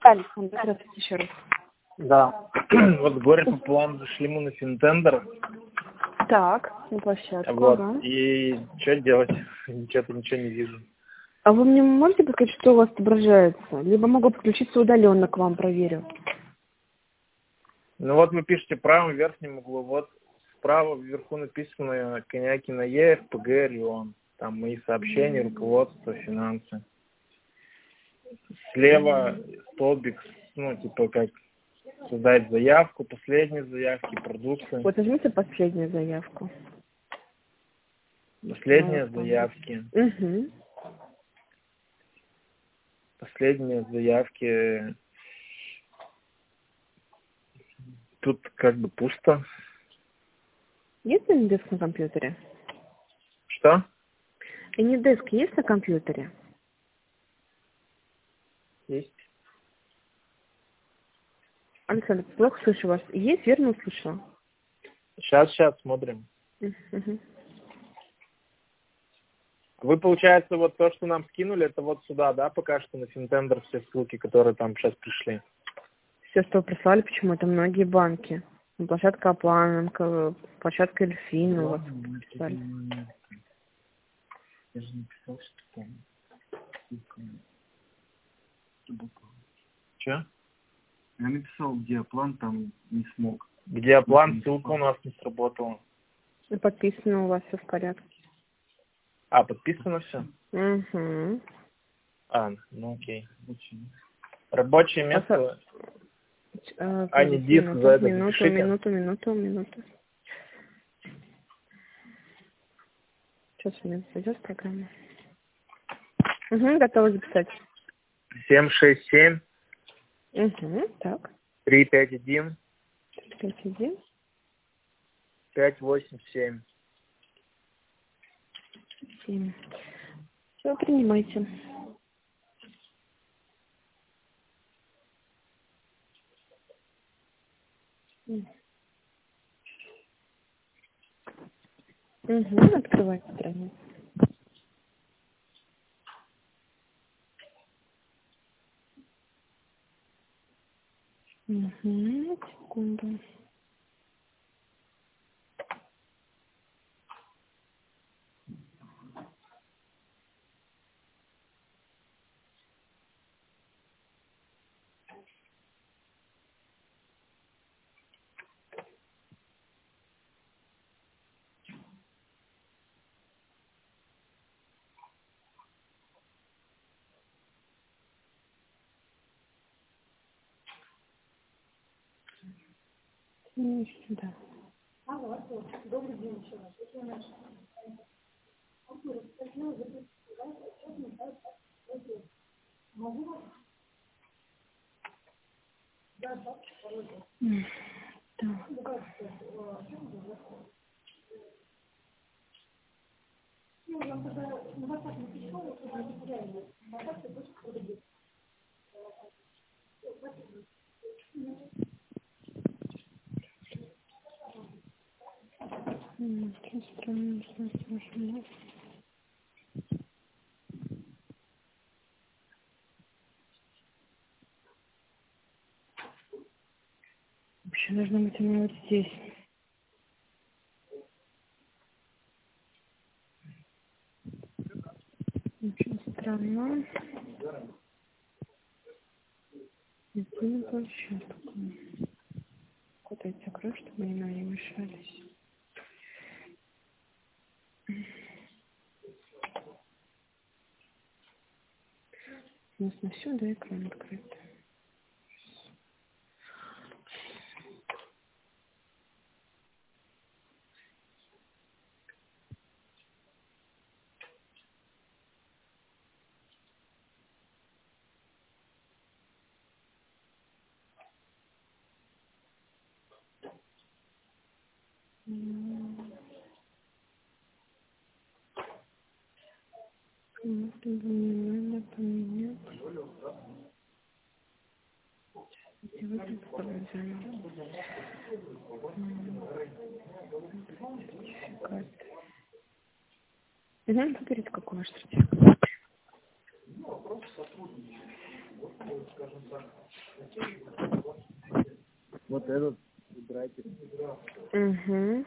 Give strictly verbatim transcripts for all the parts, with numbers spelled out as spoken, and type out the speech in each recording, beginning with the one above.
Александр, здравствуйте еще раз. Да. Вот горе пополам зашли мы на Финтендер. Так, на площадку. Вот. Ага. И что делать? Что-то ничего не вижу. А вы мне можете подсказать, что у вас отображается? Либо могу подключиться удаленно к вам, проверю. Ну вот вы пишете в правом верхнем углу. Вот справа вверху написано Конякина Е, эф пэ гэ, Рион. Там мои сообщения, руководство, финансы. Слева столбик, ну, типа как создать заявку, последние заявки, продукты. Вот нажмите последнюю заявку. Последние Вот, заявки. Угу. Последние заявки. Тут как бы пусто. Есть Anydesk на компьютере? Что? Anydesk есть на компьютере? Есть. Александр, плохо слышу вас. Есть, верно услышала? Сейчас, сейчас смотрим. Угу. Вы, получается, вот то, что нам скинули, это вот сюда, да, пока что на Финтендер все ссылки, которые там сейчас пришли. Все, что вы прислали, почему-то многие банки. Площадка Аплан, площадка Эльфин у вас прислали. Я же написал, что там ссылка. Че? Я написал, где Аплан, там не смог. Где Аплан, ссылка у нас не сработала. И подписано у вас все в порядке. А, подписано все? Угу. А, ну окей. Рабочее место. А, А, не диск, минуту, за это минуту, запишите. минуту, минуту, минуту. Сейчас у меня зайдет программа. Угу, готова записать. семь шесть семь Угу, так. три пять один пять один. пять восемь семь. семь. Все, принимайте. Угу, открывайте страницу. Угу, секунду. Ну, сюда. Добрый день еще раз. Так. Вообще должно быть у меня вот здесь. Очень странно. Иди на площадку. Куда я закрою, чтобы они нам не мешались. У нас на всю, да, экран открыт. Мне надо поменять. Сегодня попробуем. Сертификат. Угу, выберите, какой ваш сертификат. Вот этот выбирайте. Угу.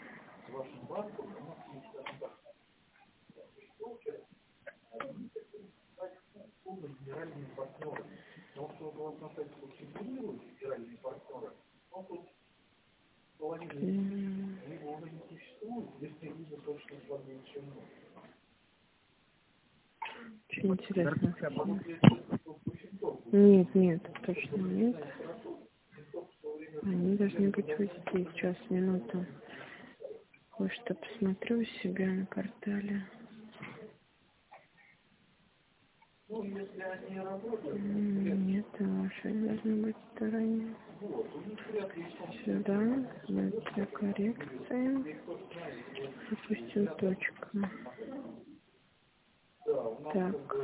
Очень интересно. Нет, нет, точно нет. Они должны быть везде. Сейчас, минуту. Кое-что посмотрю у себя на портале. Нет, ваши должны быть в стороне. Сюда, для коррекции. Допустим, точка. Так.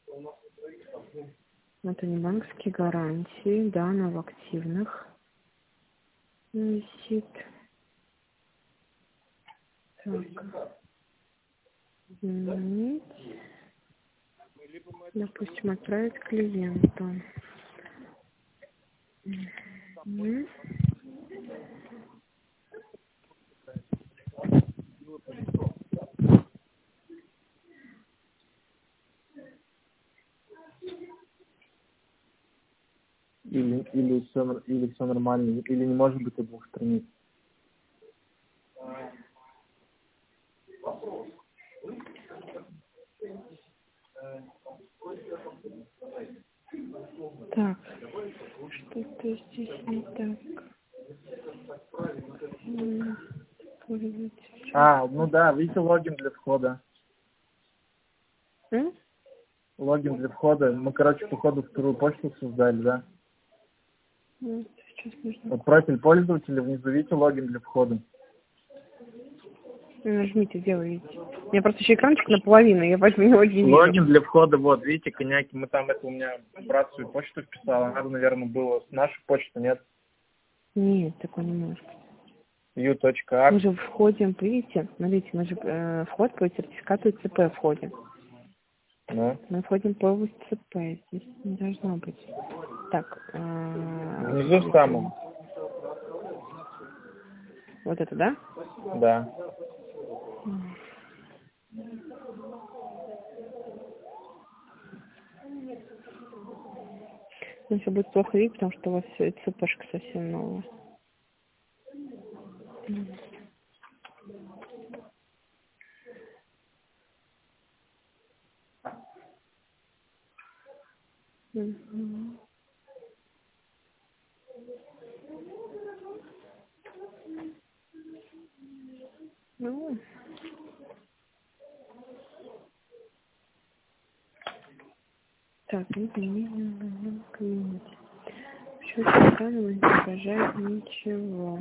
Вот они, банковские гарантии. Да, она в активных висит. Так. Изменить. Допустим, отправить клиенту. Угу. Или, или, все, или все нормально, или не может быть от двух страниц. Так, что-то здесь не так. М, пользователь. А, ну да, видите, логин для входа. М? Логин для входа. Мы, короче, походу вторую почту создали, да? Ну, сейчас нужно. Вот профиль пользователя, внизу видите логин для входа. Ну, нажмите, где вы видите. У меня просто еще экранчик наполовину, я возьму его не вижу. Логин для входа, вот, видите, коньяки, мы там, это у меня брат свою почту вписал, надо, наверное, было с нашей почты, нет? Нет, такой не может быть. ю.ак. Мы же входим, видите, смотрите, мы же э, вход по сертификату ЦП входим. Ну. Мы входим по ЦП, здесь не должно быть. Так. Э, Внизу в самом. Вот это, да? Да. Ну, все будет плохо видеть, потому что у вас ЦПшка совсем новая. Угу. Ну. Так, изменения в кабинете. В счете экрана не отображает ничего.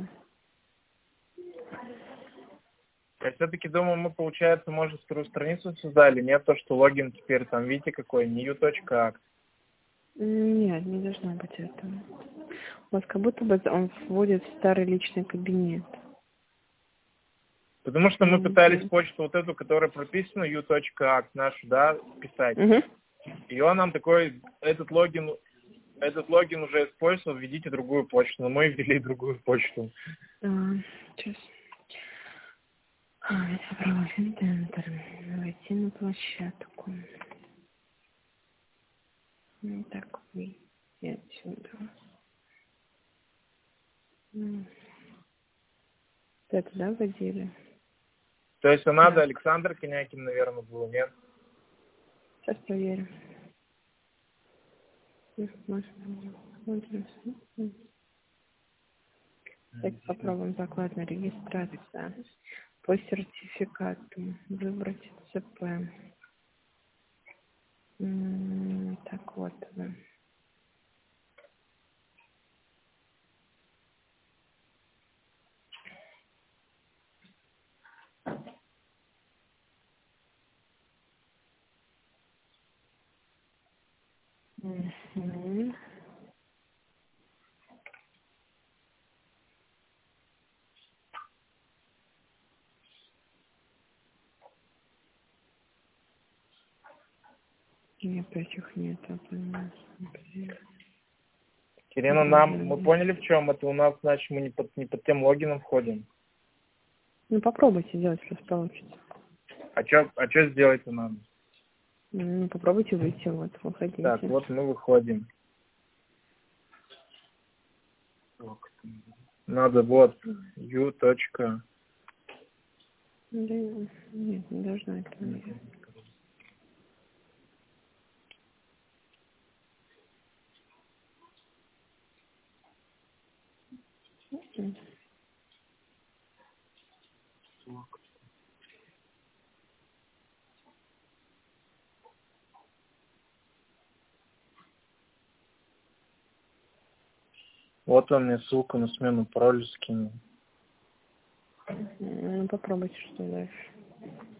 Я все-таки думаю, мы, получается, может, вторую страницу создали, нет, то, что логин теперь там, видите, какой, не ю.ак. Нет, не должно быть этого. У вас как будто бы он вводит в старый личный кабинет. Потому что мы пытались почту вот эту, которая прописана, ю.ак, нашу, да, писать. Угу. И он нам такой, этот логин, этот логин уже использовал, введите другую почту. Но мы ввели другую почту. А, сейчас. А, это право центр. Войти на площадку. Ну, так, выйти отсюда. Ну, это, да, вводили? То есть надо Да. Александр Конякин, наверное, был, нет? Сейчас проверим. Смотрим. Так, попробуем заклад на регистрацию. По сертификату. Выбрать ЦП. М, Так вот. да. Мгм. И опять их нет. а, понимаешь, например. Кирина, нам, мы поняли в чем это, у нас, значит, мы не под, не под тем логином входим. Ну, попробуйте сделать, раз получится. А что а чё сделать-то надо? Ну, попробуйте выйти, вот, выходите. Так, вот мы выходим. Надо вот u. Точка. Да, нет, не должна это. Вот он мне ссылку на смену пароля скинул. Ну, попробуйте, что дальше.